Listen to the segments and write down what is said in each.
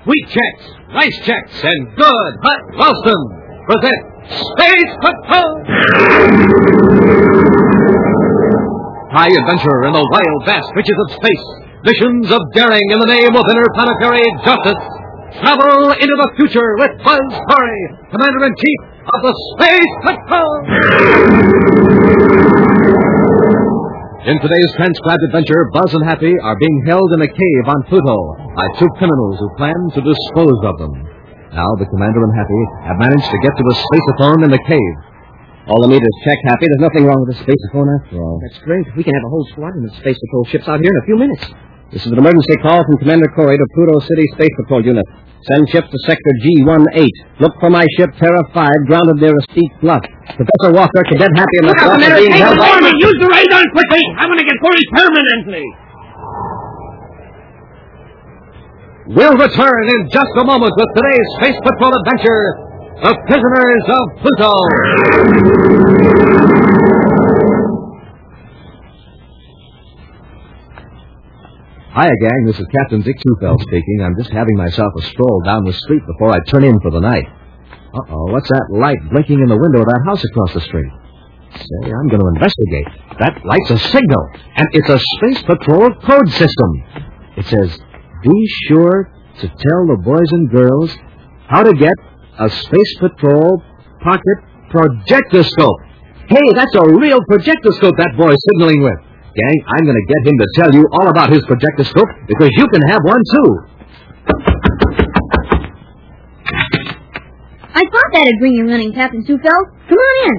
Wheat Chex, Rice Chex, and Good Hot Ralston present Space Patrol! High adventure in the wild, vast reaches of space. Missions of daring in the name of interplanetary justice. Travel into the future with Buzz Corey, Commander-in-Chief of the Space Patrol! In today's transcribed adventure, Buzz and Happy are being held in a cave on Pluto by two criminals who plan to dispose of them. Now, the Commander and Happy have managed to get to the spaceophone in the cave. All the meters checked, Happy. There's nothing wrong with the spaceophone after all. That's great. We can have a whole squadron of Space Patrol ships out here in a few minutes. This is an emergency call from Commander Corey to Pluto City Space Patrol Unit. Send ships to Sector G-18. Look for my ship, Terra 5, grounded near a steep bluff. Professor Walker, Cadet Happy, and myself are being held by... Use the radar quickly! I want to get Corey permanently! We'll return in just a moment with today's Space Patrol adventure, The Prisoners of Pluto. Hiya, gang. This is Captain Dick Tufeld speaking. I'm just having myself a stroll down the street before I turn in for the night. Uh-oh, what's that light blinking in the window of that house across the street? Say, I'm going to investigate. That light's a signal, and it's a Space Patrol code system. It says, be sure to tell the boys and girls how to get a Space Patrol pocket projectoscope. Hey, that's a real projectoscope that boy's signaling with. Gang, I'm going to get him to tell you all about his projectoscope because you can have one, too. I thought that'd bring you running, Captain Tufeld. Come on in.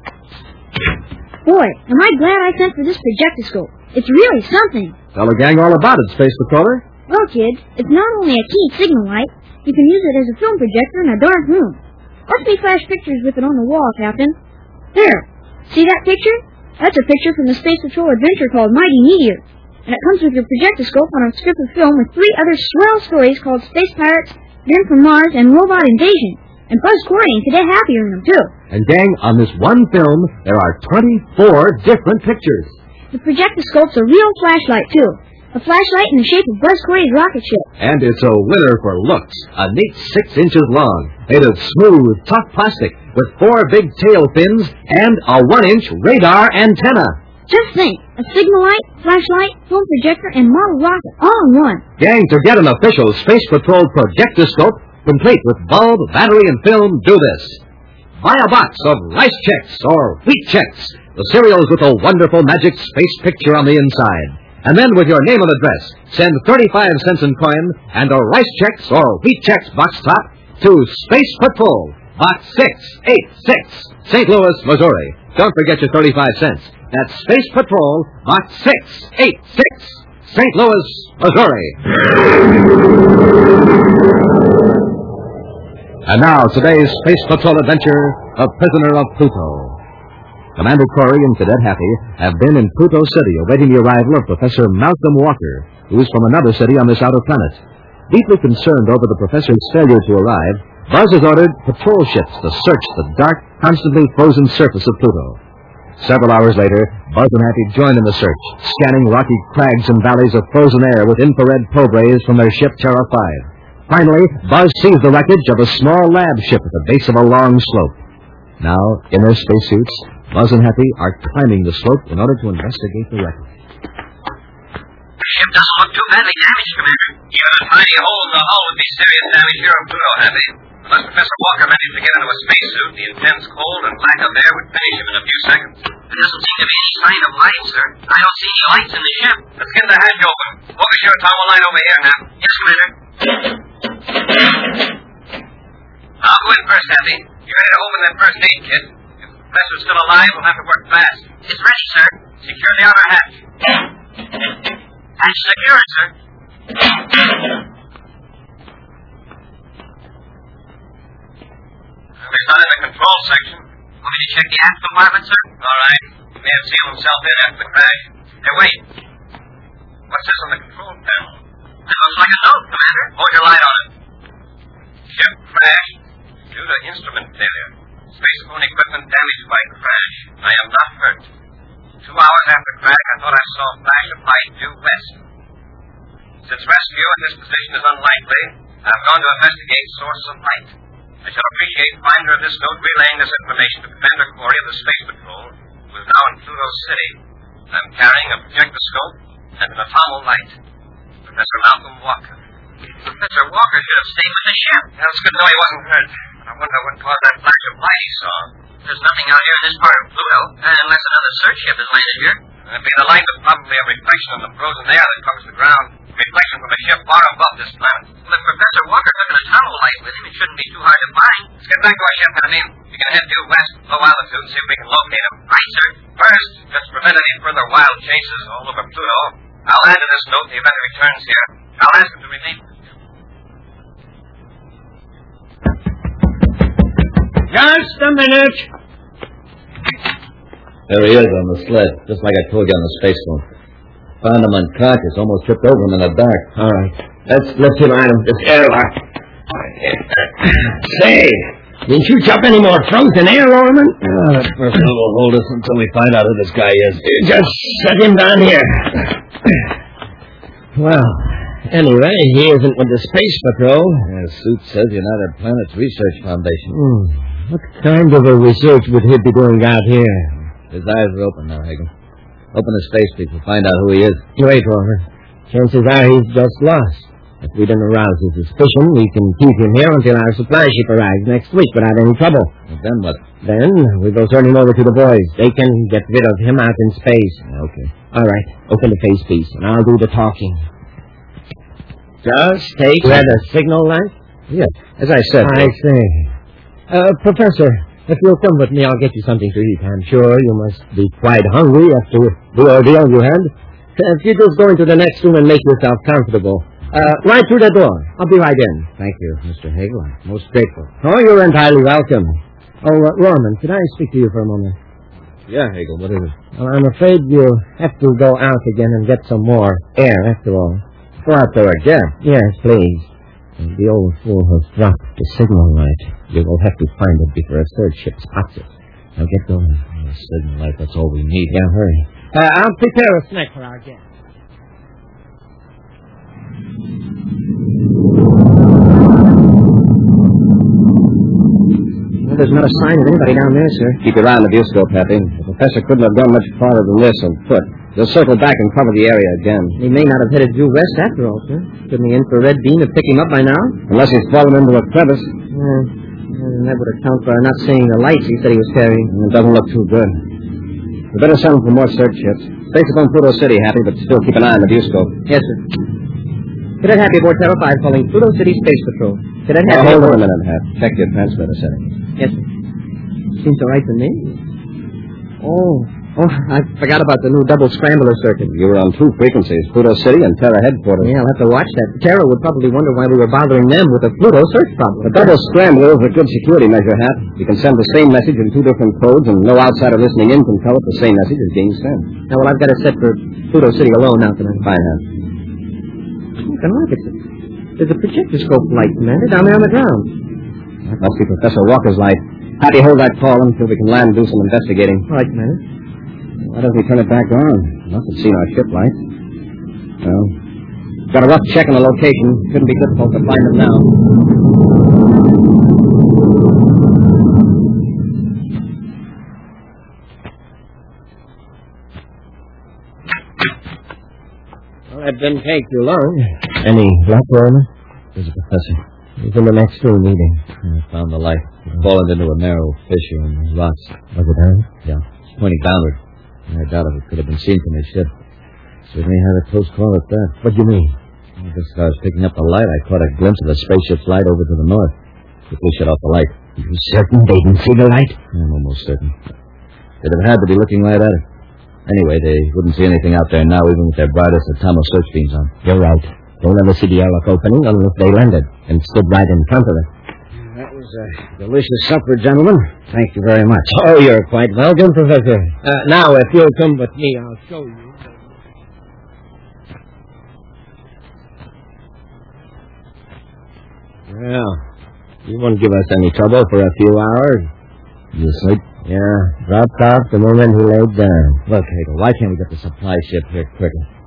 Boy, am I glad I sent for this projectoscope. It's really something. Tell the gang all about it, Space Patroller. Well, kid, it's not only a key signal light, you can use it as a film projector in a dark room. Watch me flash pictures with it on the wall, Captain. There. See that picture? That's a picture from the Space Patrol adventure called Mighty Meteor. And it comes with your projectoscope on a strip of film with 3 other swell stories called Space Pirates, Men from Mars, and Robot Invasion. And Buzz Corey and Cadet Happy are in them, too. And, gang, on this one film, there are 24 different pictures. The projectoscope's a real flashlight, too. A flashlight in the shape of Buzz Corey's rocket ship. And it's a winner for looks. A neat 6 inches long, made of smooth, tough plastic, with 4 big tail fins and a 1-inch radar antenna. Just think, a signal light, flashlight, film projector, and model rocket all in one. Gang, to get an official Space Patrol projectoscope, complete with bulb, battery, and film, do this. Buy a box of Rice Chex or Wheat Chex, the cereals with a wonderful magic space picture on the inside. And then with your name and address, send 35 cents in coin and a Rice Chex or Wheat Chex box top to Space Patrol, Box 686, St. Louis, Missouri. Don't forget your 35 cents. That's Space Patrol, Box 686, St. Louis, Missouri. And now, today's Space Patrol adventure, The Prisoner of Pluto. Commander Corey and Cadet Happy have been in Pluto City awaiting the arrival of Professor Malcolm Walker, who's from another city on this outer planet. Deeply concerned over the professor's failure to arrive, Buzz has ordered patrol ships to search the dark, constantly frozen surface of Pluto. Several hours later, Buzz and Happy join in the search, scanning rocky crags and valleys of frozen air with infrared probe rays from their ship Terra 5. Finally, Buzz sees the wreckage of a small lab ship at the base of a long slope. Now, in their spacesuits, Buzz and Happy are climbing the slope in order to investigate the wreckage. The ship doesn't look too badly damaged, Commander. Even a tiny hole in the hull would be serious damage here on Pluto, Happy. Unless Professor Walker managed to get into a spacesuit, the intense cold and lack of air would finish him in a few seconds. There doesn't seem to be any sign of light, sir. I don't see any lights in the ship. Let's get the hatch open. Walker's your Tom will line over here now. Yes, Commander. I'll go in first, Happy. You ready to open that first aid kit? If the professor's still alive, we'll have to work fast. It's ready, sir. Secure the outer hatch. Hatch secured, sir. He's not in the control section. Want me to check the aft compartment, sir? All right. He may have sealed himself in after the crash. Hey, wait. What's this on the control panel? It looks like a note, Commander. Hold your light on it. Ship crash due to instrument failure. Spacephone equipment damaged by crash. I am not hurt. 2 hours after crash, I thought I saw a flash of light due west. Since rescue in this position is unlikely, I've gone to investigate sources of light. I shall appreciate finder of this note relaying this information to Commander Corey of the Space Patrol, who is now in Pluto City. I'm carrying a projectoscope and an atomolite. Professor Malcolm Walker. Professor Walker should have stayed with the ship. Well, it's good to know he wasn't hurt. I wonder what caused that flash of light he saw. There's nothing out here in this part of Pluto, unless another search ship has landed here. It'd be the light of probably a reflection of the frozen air that covers the ground. Reflection from a ship far above this planet. Well, if Professor Walker took an atomolite with him, it shouldn't be too hard to find. Let's get back to our ship, Andy. We can head due west, low altitude, and see if we can locate him. Right, sir. First, just to prevent any further wild chases all over Pluto, I'll add to this note in the event he returns here. I'll ask him to remain. Just a minute. There he is on the sled, just like I told you on the space phone. Found him unconscious, almost tripped over him in the dark. All right. Let's get on him. This airlock. Say, didn't you jump any more frozen air, Orman? That person will hold us until we find out who this guy is. Just set him down here. Well, anyway, he isn't with the Space Patrol. The suit says United Planets Research Foundation. What kind of a research would he be doing out here? His eyes are open now, Hagen. Open his face, people. Find out who he is. Wait, Orman. Chances are he's just lost. If we don't arouse his suspicion, we can keep him here until our supply ship arrives next week without any trouble. And then what? Then we go turn him over to the boys. They can get rid of him out in space. Okay. All right. Open the face piece, and I'll do the talking. Just take... You had a signal light? Yes. As I said. I see. Professor, if you'll come with me, I'll get you something to eat. I'm sure you must be quite hungry after the ordeal you had. If you just go into the next room and make yourself comfortable. Right through the door. I'll be right in. Thank you, Mr. Hagel. I'm most grateful. Oh, you're entirely welcome. Oh, Norman, could I speak to you for a moment? Yeah, Hagel, what is it? Well, I'm afraid you'll have to go out again and get some more air, after all. Go out there again? Yes, please. The old fool has dropped the signal light. You will have to find it before a third ship spots it. Now get going. The signal light, that's all we need. Yeah, hurry. I'll prepare a snack for our guest. Well, there's not a sign of anybody down there, sir. Keep your eye on the viewscope, Happy. The professor couldn't have gone much farther than this on foot. They'll circle back and cover the area again. He may not have headed due west after all, sir. Couldn't the infrared beam have picked him up by now? Unless he's fallen into a crevice. That would account for not seeing the lights he said he was carrying. It doesn't look too good. We better send for more search ships. Space upon Pluto City, Happy, but still keep an eye on the viewscope. Yes, sir. Cadet Happy aboard Terra 5 calling Pluto City Space Patrol. Cadet Happy... Hold on a minute, Hap. Check your transmitter settings. Yes, sir. Seems all right to me. Oh, I forgot about the new double scrambler circuit. You were on two frequencies, Pluto City and Terra headquarters. Yeah, I'll have to watch that. Terra would probably wonder why we were bothering them with a Pluto search problem. The double scrambler is a good security measure, Hap. You can send the same message in two different codes, and no outsider listening in can tell if the same message is being sent. Now, well, I've got it set for Pluto City alone now tonight. Fine, Hap. Look, there's a projectoscope light, Commander, down there on the ground. That must be Professor Walker's light. Happy, hold that call until we can land and do some investigating. All right, Commander. Why doesn't he turn it back on? Must have seen our ship light. Well, got a rough check on the location. Shouldn't be difficult to find it now. Well, that didn't take too long. Any luck, Norman? There's a professor. He's in the next room eating. I found the light. It's fallen into a narrow fissure in the rocks. Was it down? Yeah. It's pointing downward. I doubt if it could have been seen from his ship. Certainly had a close call at that. What do you mean? Just as I was picking up the light, I caught a glimpse of a spaceship's light over to the north. Quickly shut off the light. You certain they didn't see the light? I'm almost certain. They'd have had to be looking right at it. Anyway, they wouldn't see anything out there now, even with their brightest atomo search beams on. You're right. They'll never see the airlock opening unless they landed and stood right in front of it. That was a delicious supper, gentlemen. Thank you very much. Oh, you're quite welcome, Professor. Now, if you'll come with me, I'll show you. Well, you won't give us any trouble for a few hours. You sleep? Yeah, dropped off the moment he laid down. Look, Hagel, why can't we get the supply ship here quicker?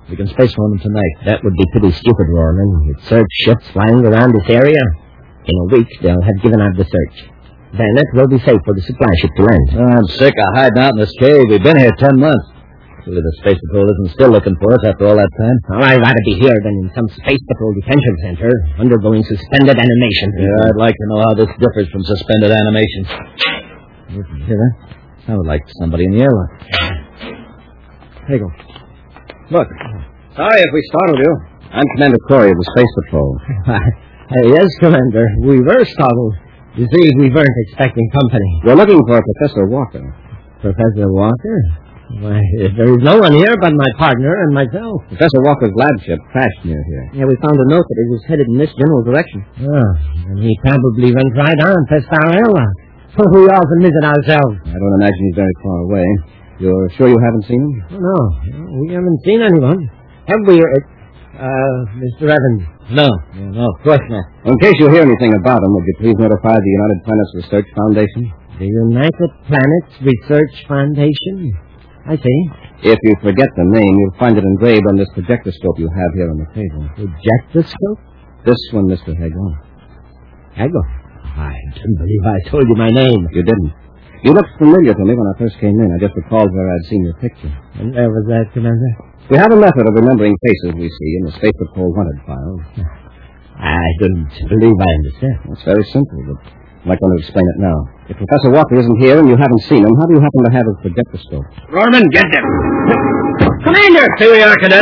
We can space for them tonight. That would be pretty stupid, Warman. With search ships flying around this area, in a week they'll have given up the search. Then it will be safe for the supply ship to land. I'm sick of hiding out in this cave. We've been here 10 months. Surely the Space Patrol isn't still looking for us after all that time. Well, I'd rather be here than in some Space Patrol detention center, undergoing suspended animation. Yeah, I'd like to know how this differs from suspended animation. You hear that? Sounded like somebody in the airlock. Here you go. Look. Sorry if we startled you. I'm Commander Corey of the Space Patrol. Yes, Commander. We were startled. You see, we weren't expecting company. We're looking for Professor Walker. Professor Walker? Why, there is no one here but my partner and myself. Professor Walker's lab ship crashed near here. Yeah, we found a note that it was headed in this general direction. Oh, and he probably went right on past our airlock. We often visit ourselves. I don't imagine he's very far away. You're sure you haven't seen him? Oh, no, we haven't seen anyone. Have we, Mr. Evans? No, of course not. In case you hear anything about him, would you please notify the United Planets Research Foundation? The United Planets Research Foundation? I see. If you forget the name, you'll find it engraved on this projectoscope you have here on the table. Projectoscope? This one, Mr. Hagel. Hagel? I didn't believe I told you my name. You didn't. You looked familiar to me when I first came in. I just recalled where I'd seen your picture. And where was that, Commander? We have a method of remembering faces we see in the Space Patrol wanted file. I didn't believe I understand. It's very simple, but I'm not going to explain it now. If Professor Walker isn't here and you haven't seen him, how do you happen to have his projectoscope? Norman, get them. Commander! Here we are, Cadet.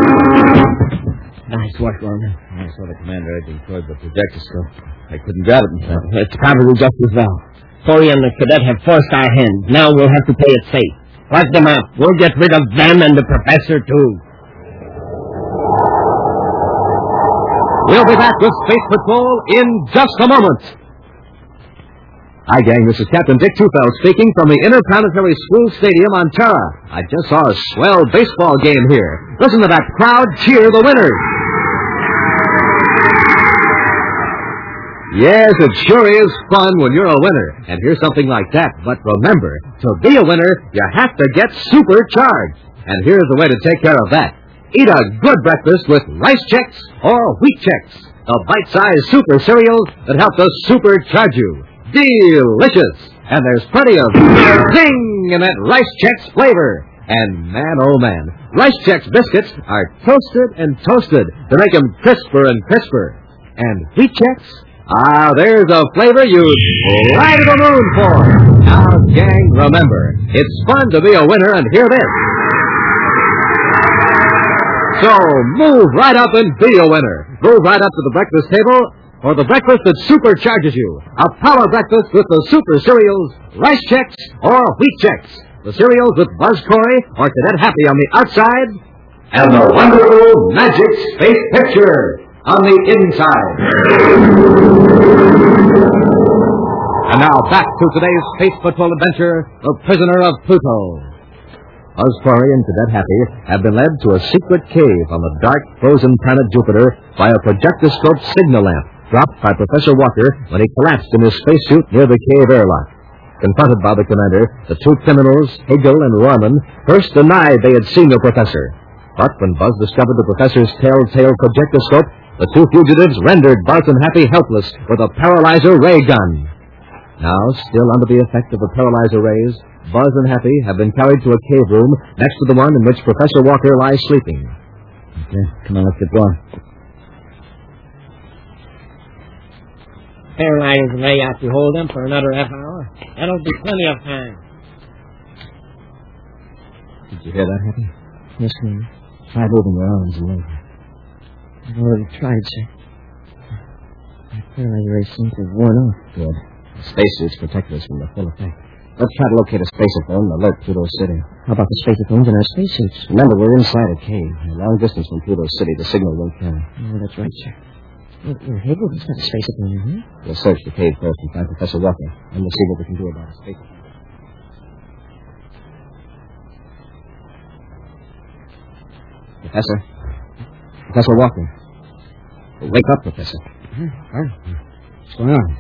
Nice work, Norman. I saw the commander edging toward the projectoscope. I couldn't grab it in time. It's probably just as well. Corey and the cadet have forced our hand. Now we'll have to play it safe. Lock them up. We'll get rid of them and the professor, too. We'll be back with Space Patrol in just a moment. Hi, gang. This is Captain Dick Tufeld speaking from the Interplanetary School Stadium on Terra. I just saw a swell baseball game here. Listen to that crowd cheer the winners. Yes, it sure is fun when you're a winner and hear something like that. But remember, to be a winner, you have to get supercharged. And here's the way to take care of that. Eat a good breakfast with Rice Chex or Wheat Chex, the bite-sized super cereals that help to supercharge you. Delicious! And there's plenty of zing in that Rice Chex flavor. And man, oh man, Rice Chex biscuits are toasted and toasted to make them crisper and crisper. And Wheat Chex? Ah, there's a flavor you'd fly to the moon for. Now, gang, remember, it's fun to be a winner, and hear this. So, move right up and be a winner. Move right up to the breakfast table, or the breakfast that supercharges you. A power breakfast with the super cereals, Rice Chex or Wheat Chex. The cereals with Buzz Corey or Cadet Happy on the outside, and the wonderful magic space picture on the inside. And now back to today's Space Patrol adventure, The Prisoner of Pluto. Buzz Corey and Cadet Happy have been led to a secret cave on the dark, frozen planet Jupiter by a projectoscope signal lamp dropped by Professor Walker when he collapsed in his spacesuit near the cave airlock. Confronted by the commander, the two criminals, Hagel and Rorman, first denied they had seen the professor. But when Buzz discovered the professor's telltale projectoscope, the two fugitives rendered Buzz and Happy helpless with a paralyzer ray gun. Now, still under the effect of the paralyzer rays, Buzz and Happy have been carried to a cave room next to the one in which Professor Walker lies sleeping. Okay, come on, let's get going. Paralyzed ray out to hold them for another half hour. That'll be plenty of time. Did you hear that, Happy? Yes, sir. Try moving your arms a little. I've already tried, sir. My paralyzer ray seems to have worn off. Good. The spacesuits protect us from the full effect. Let's try to locate a spaceophone and alert Pluto City. How about the spacephones in our spacesuits? Remember, we're inside a cave. A long distance from Pluto City. The signal won't carry. Oh, that's right, sir. Hagel, there's not a spaceophone in here. We'll search the cave first and find Professor Walker, and we'll see what we can do about a spaceophone. Professor Walker. Wake up, Professor. What's going on?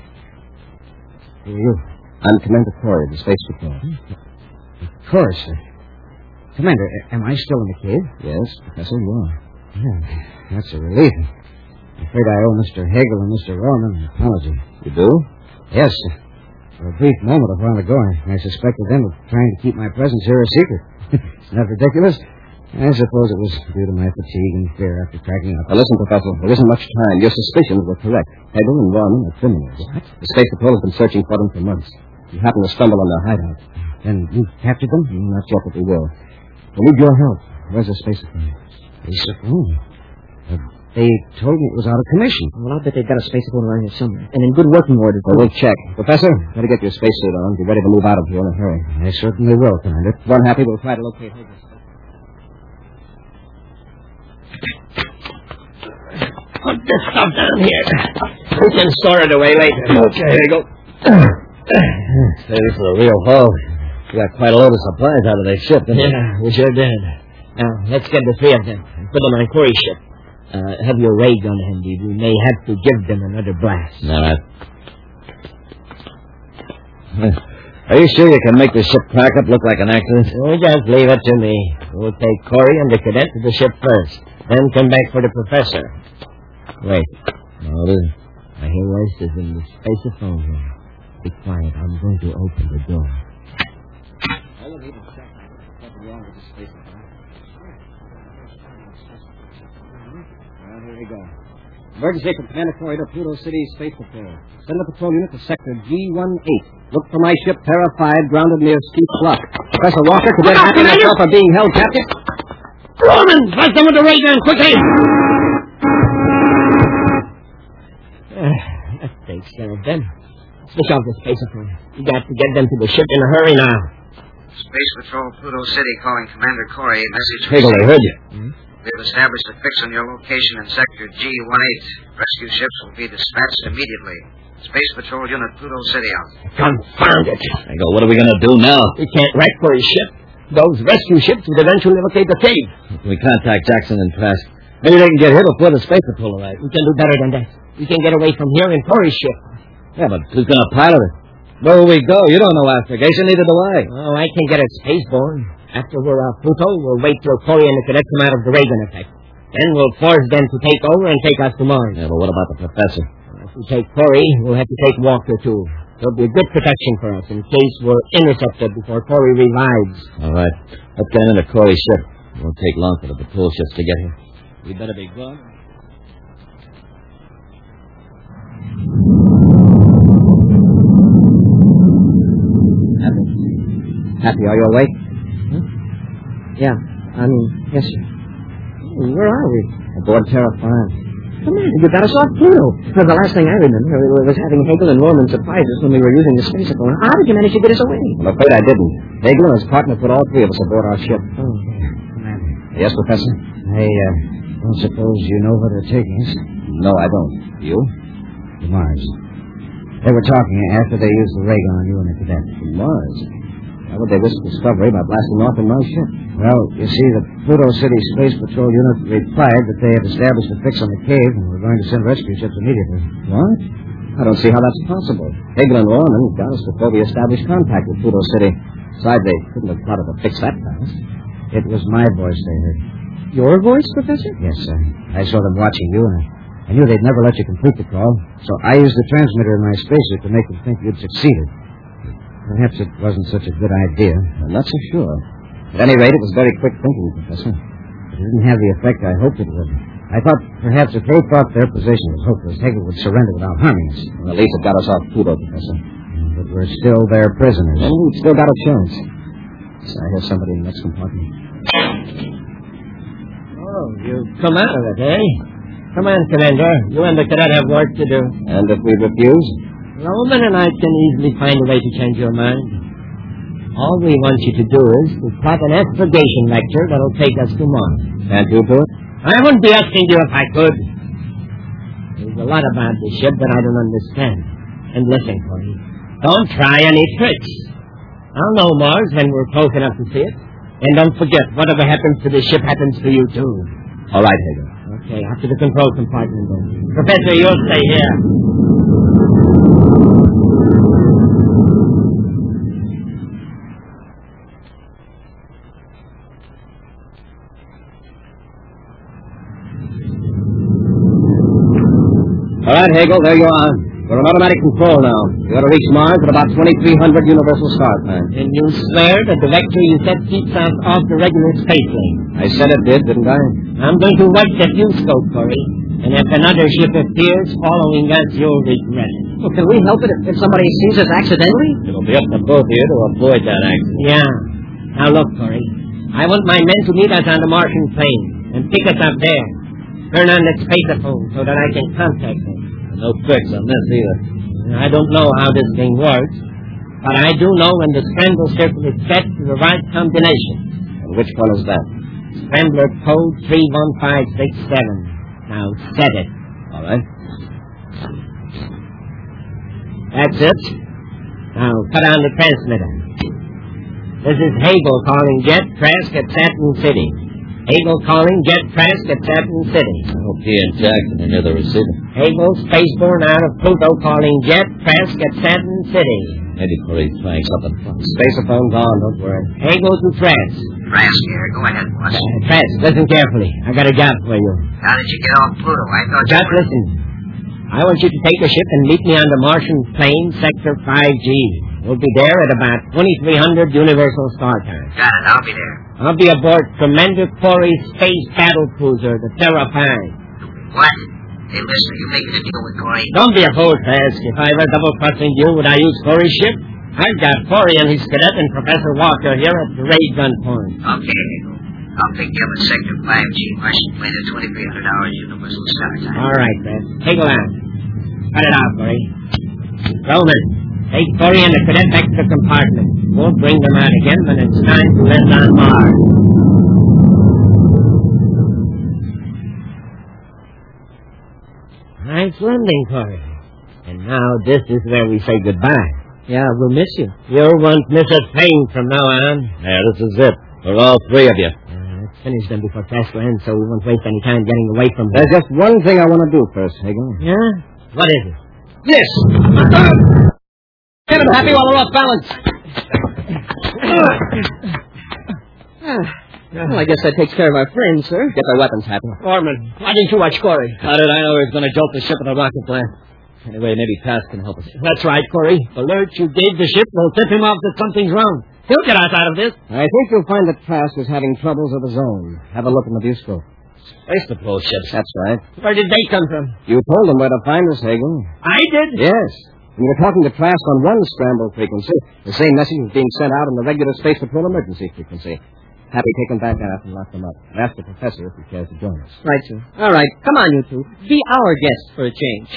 Who are you? I'm Commander Corey of the Space Patrol. Of course. Commander, am I still in the cave? Yes, Professor, you are. Yeah, that's a relief. I'm afraid I owe Mr. Hagel and Mr. Roman an apology. You do? Yes. For a brief moment a while ago, I suspected them of trying to keep my presence here a secret. Isn't that ridiculous? I suppose it was due to my fatigue and fear after cracking up. Now, listen, Professor, there isn't much time. Your suspicions were correct. Hagel and Roman are criminals. What? The Space Patrol has been searching for them for months. You happen to stumble on their hideout. Then you captured them? Not yet, but we will. We need your help. Where's the Space Patrol? Space Patrol? They told me it was out of commission. Well, I'll bet they've got a space patrol around here somewhere. And in good working order. Well, we'll check. Professor, better get your spacesuit on. Be ready to move out of here in a hurry. I certainly will, Commander. If you're unhappy, we'll try to locate Hagel. Put this stuff down here. We can store it away later. Okay, Hagel. Say, this is a real haul. We got quite a load of supplies out of their ship, didn't we? Yeah, we sure did. Now, let's get the three of them and put them on Corey's ship. Have your ray gun handy. We may have to give them another blast. All right. Are you sure you can make the ship crack up look like an accident? Oh, just leave it to me. We'll take Corey and the cadet to the ship first, then come back for the professor. Wait. No, it isn't. I hear voices in the space phone here. Be quiet. I'm going to open the door. All I need is check. Nothing wrong with the space phone. Well, here we go. Emergency from Commander Corey to Pluto City Space Patrol. Send the patrol unit to Sector G18. Look for my ship, Terra 5, grounded near Steep Bluff. Professor Walker, Cadet Happy, and myself are being held captive. Roman, fight them with the ray gun, quickly! That takes care of them. Switch off the space phone. We got to get them to the ship in a hurry now. Space Patrol, Pluto City, calling Commander Corey. Message Hagel, I heard you. We've established a fix on your location in Sector G18. Rescue ships will be dispatched immediately. Space Patrol Unit, Pluto City out. Confound it. Hagel, what are we going to do now? We can't wreck Corey's ship. Those rescue ships would eventually locate the cave. We contact Jackson and Trask. Maybe they can get here before the Space Patrol arrives. We can do better than that. We can get away from here in Corey's ship. Yeah, but who's going to pilot it? Where will we go? You don't know navigation, neither do I. Oh, I can get it spaceborne. After we're off Pluto, we'll wait till Corey and the cadet come out of the Reagan effect. Then we'll force them to take over and take us to Mars. Yeah, but what about the professor? If we take Corey, we'll have to take Walker, too. There'll be a good protection for us in case we're intercepted before Corey revives. All right. Let's get into Corey's ship. It won't take long for the patrol ships to get here. We better be gone. Happy, are you awake? Huh? Yeah, yes, sir. Where are we? Aboard Terra 5. Commander, you got us off Pluto. Well, the last thing I remember was having Hagel and Roman surprise us when we were using the space phone. How did you manage to get us away? I'm afraid I didn't. Hagel and his partner put all three of us aboard our ship. Oh, Commander. Yes, Professor? I don't suppose you know where they're taking us. No, I don't. You? To Mars. They were talking after they used the ray gun on you and the cadet. To Mars? Why would they risk discovery by blasting off in my ship? Well, you see, the Pluto City Space Patrol Unit replied that they had established a fix on the cave and were going to send rescue ships immediately. What? I don't see how that's possible. Hagel and Roman got us before we established contact with Pluto City. Besides, they couldn't have plotted to fix that fast. It was my voice they heard. your voice, Professor? Yes, sir. I saw them watching you, and I knew they'd never let you complete the call. So I used the transmitter in my spacesuit to make them think you'd succeeded. Perhaps it wasn't such a good idea. I'm not so sure. At any rate, it was very quick thinking, Professor. It didn't have the effect I hoped it would. I thought perhaps if they thought their position was hopeless, Hagel would surrender without harming us. Well, at least it got us off Pluto, Professor. But we're still their prisoners. And we've still got a chance. So I hear somebody in the next compartment. Oh, you've come out of it, eh? Come on, Commander. You and the cadet have work to do. And if we refuse? Roman and I can easily find a way to change your mind. All we want you to do is to plot an exploration lecture that'll take us to Mars. Can't you do it? I wouldn't be asking you if I could. There's a lot about the ship that I don't understand. And listen, Corey, don't try any tricks. I'll know Mars when we're close enough to see it. And don't forget, whatever happens to the ship happens to you, too. All right, Hagel. Okay, after the control compartment, then. Professor, you'll stay here. All right, Hagel, there you are. We're on automatic control now. We ought to reach Mars at about 2300 Universal Star Time. And you swear the director you said keeps us off the regular space lane? I said it did, didn't I? I'm going to watch the viewscope, Corey. And if another ship appears following us, you'll regret it. Well, can we help it if somebody sees us accidentally? It'll be up to both of you to avoid that accident. Yeah. Now look, Corey. I want my men to meet us on the Martian plane and pick us up there. Turn on the spaceophone so that I can contact them. No tricks on this either. I don't know how this thing works, but I do know when the scramble circle is set to the right combination. And which one is that? Scrambler code 31567. Now set it. All right. That's it. Now cut on the transmitter. This is Hagel calling Jet Trask at Satin City. Hagel calling Jet Trask at Satin City. I hope he and Jackson are near the receiver. Hagel, spaceborne out of Pluto, calling Jet Trask at Satin City. Maybe Corey's trying something fun. Spacephone's on, don't worry. Hagel to Trask. Trask here. Go ahead, boss. Trask, listen carefully. I got a job for you. How did you get off Pluto? I thought Just listen. I want you to take a ship and meet me on the Martian plane, Sector 5G. We'll be there at about 2300 Universal Star Time. Got it. I'll be there. I'll be aboard Commander Corey's space battle cruiser, the Terra 5. What? Hey, listen, are you making a deal with Corey? Don't be a fool, Trask. If I were double-crossing you, would I use Corey's ship? I've got Corey and his cadet and Professor Walker here at the ray gun point. Okay, Hagel. I'll pick you up at Sector 5G, Martian plane at 2300 hours Universal Star Time. All right, Trask. Hagel out. Cut it out, Corey. Roman, take Corey and the cadet back to the compartment. We'll bring them out again when it's time to land on Mars. Nice landing, Corey. And now this is where we say goodbye. Yeah, we'll miss you. You won't miss a thing from now on. Yeah, this is it. For all three of you. Let's finish them before Trask lands so we won't waste any time getting away from them. There's just one thing I want to do first, Hagel. Yeah? What is it? This! Get him happy while we're off balance. Well, I guess that takes care of our friends, sir. Get their weapons, Happy. Foreman, why didn't you watch Corey? How did I know he was going to jolt the ship at a rocket plant? Anyway, maybe Trask can help us. That's right, Corey. The alert you gave the ship will tip him off that something's wrong. He'll get us out of this. I think you'll find that Trask is having troubles of his own. Have a look in the viewscope. Space Patrol ships. That's right. Where did they come from? You told them where to find us, Hagel. I did? Yes. When you were talking to Trask on one scramble frequency, the same message was being sent out on the regular Space Patrol emergency frequency. Happy, take them back out and lock them up. Ask the professor if he cares to join us. Right, sir. All right. Come on, you two. Be our guests for a change.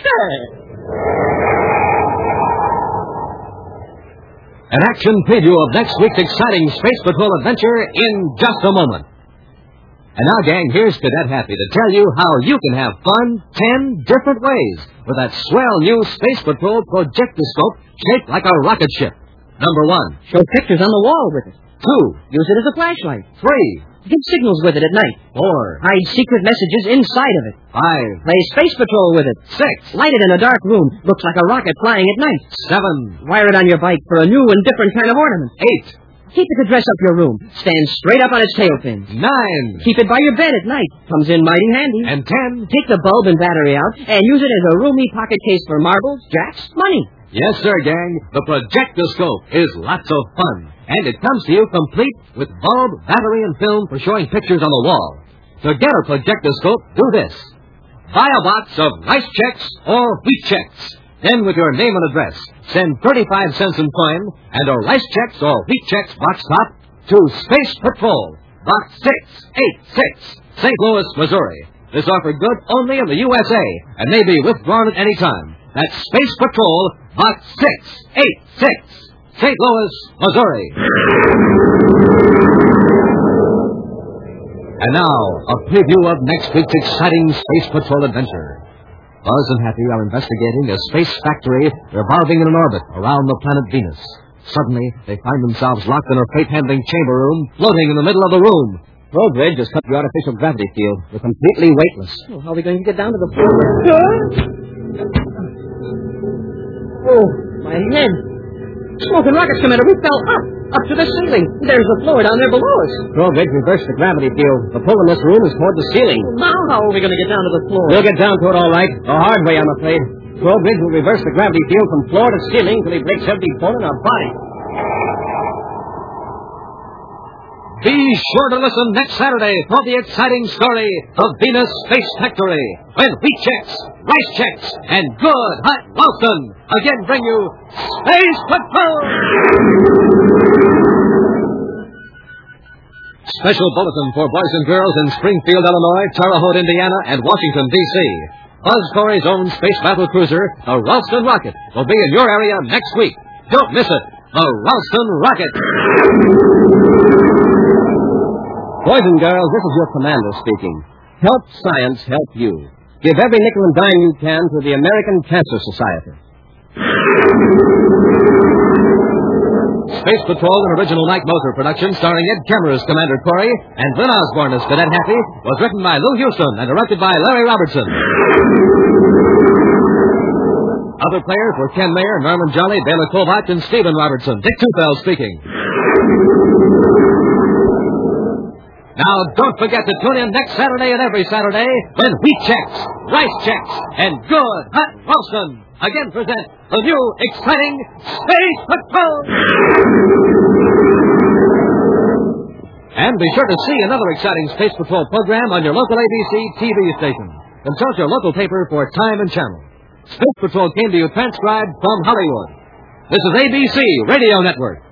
An action preview of next week's exciting Space Patrol adventure in just a moment. And now, gang, here's Cadet Happy to tell you how you can have fun 10 different ways with that swell new Space Patrol projectoscope shaped like a rocket ship. Number 1. Show pictures on the wall with it. 2. Use it as a flashlight. 3. Give signals with it at night. 4. Hide secret messages inside of it. 5. Play Space Patrol with it. 6. Light it in a dark room. Looks like a rocket flying at night. 7. Wire it on your bike for a new and different kind of ornament. 8. Keep it to dress up your room. Stand straight up on its tail fins. 9. Keep it by your bed at night. Comes in mighty handy. And 10. Take the bulb and battery out and use it as a roomy pocket case for marbles, jacks, money. Yes, sir, gang. The projectoscope is lots of fun. And it comes to you complete with bulb, battery, and film for showing pictures on the wall. To get a projectoscope, do this. Buy a box of rice checks or wheat checks. Then, with your name and address, send 35 cents in coin and a rice checks or wheat checks box top to Space Patrol, Box 686, St. Louis, Missouri. This offer good only in the USA and may be withdrawn at any time. That's Space Patrol, Box 686, St. Louis, Missouri. And now, a preview of next week's exciting Space Patrol adventure. Buzz and Happy are investigating a space factory revolving in an orbit around the planet Venus. Suddenly, they find themselves locked in a freight-handling chamber room, floating in the middle of the room. Trowbridge has cut the artificial gravity field. We're completely weightless. Oh, how are we going to get down to the floor? Oh, my head. Smoke and rockets, Commander. We fell up. Up to the ceiling. There's the floor down there below us. Trowbridge, reverse the gravity field. The pull in this room is toward the ceiling. Now how are we going to get down to the floor? We'll get down to it all right. The hard way, I'm afraid. Trowbridge will reverse the gravity field from floor to ceiling till he breaks every bone in our body. Be sure to listen next Saturday for the exciting story of Venus Space Factory, when wheat checks, rice checks, and good hot Ralston again bring you Space Patrol! Special bulletin for boys and girls in Springfield, Illinois, Terre Haute, Indiana, and Washington, D.C. Buzz Corey's own space battle cruiser, the Ralston Rocket, will be in your area next week. Don't miss it. The Ralston Rocket. Boys and girls, this is your commander speaking. Help science help you. Give every nickel and dime you can to the American Cancer Society. Space Patrol, an original Night Moser production starring Ed Kemmer as Commander Corey and Glenn Osborne as Cadet Happy, was written by Lou Houston and directed by Larry Robertson. Other players were Ken Mayer, Norman Jolly, Bela Kovac, and Stephen Robertson. Dick Tufel speaking. Now, don't forget to tune in next Saturday and every Saturday when wheat checks, rice checks, and good hot Ralston again present the new exciting Space Patrol! And be sure to see another exciting Space Patrol program on your local ABC TV station. Consult your local paper for time and channel. Space Patrol came to you transcribed from Hollywood. This is ABC Radio Network.